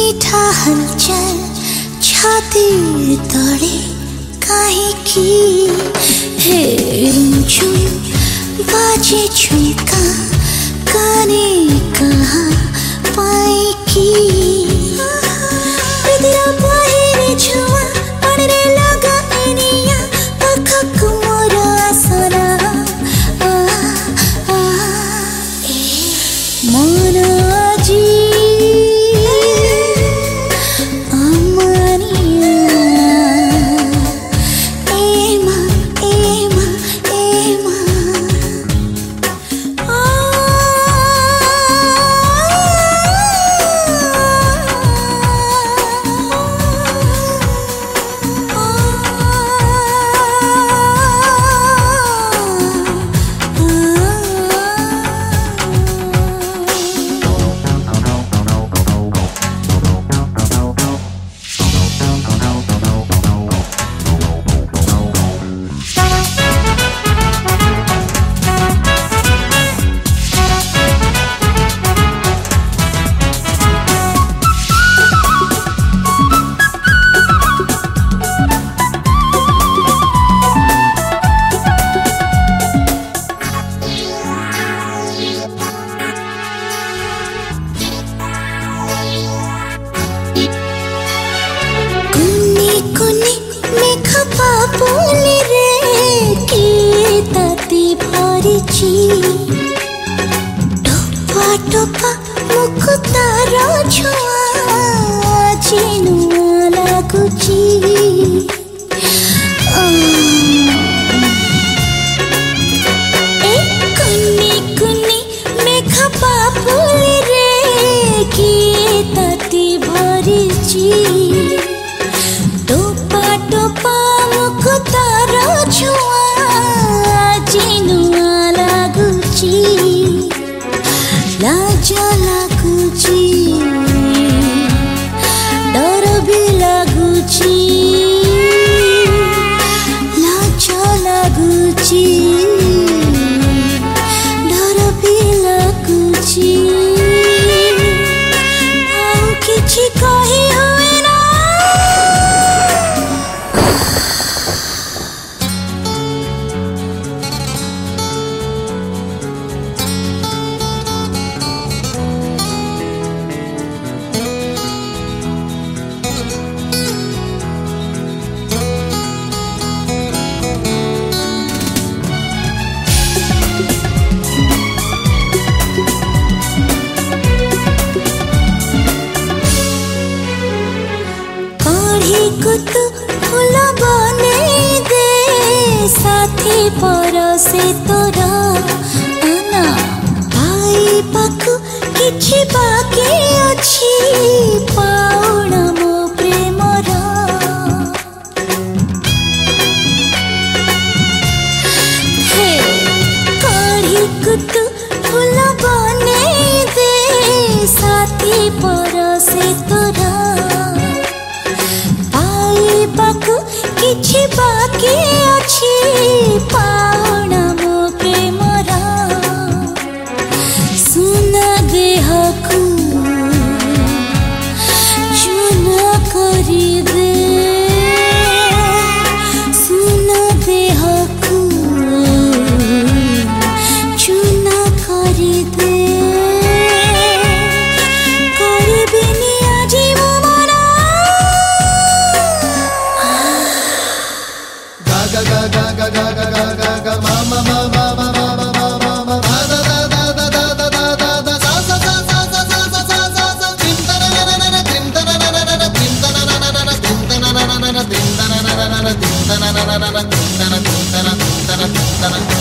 मीठा हलचल छाती तले काहे की हे रुझुम बाजे झुमका काने कहाँ पाए की बिदरा बाहिरे छुआ पड़ने लगा एनिया पखक मोरा सना मोना जी टोपा टोपा मुकुतार छुआ जिनुआ लागुची कुन्नी कुन्नी मेघ पापुली रे किए ताती भरिची टोपा टोपा मुकुतार छुआ जिनुआ लाज लागुची डर भी लागुची लाज लागुची डर भी लागुची आउ किछि कहि हुए ना कुतु फूल बने दे साथी पर से तोरा आना भाई पाखु किछि बाकी अछि पाउना मो प्रेमर हे कढ़ी कुतु फूल बने दे साथी पर से तोरा किछि बाकी अछि पाउना मो प्रेमर सुना देहकु चुना करि दे सुना देहकु चुना करि दे करबिनी आजि मो मना ga ga ga ga ga ga ga ga ga ma ma ma ma ma ma ma ma ma ma da da da da da da da da da sa sa sa sa sa sa sa sa sa sa tim ta na na na na tim ta na na na na tim ta na na na na tim ta na na na na tim ta na na na na tim ta na na na na tim ta na tim ta na tim ta na tim ta na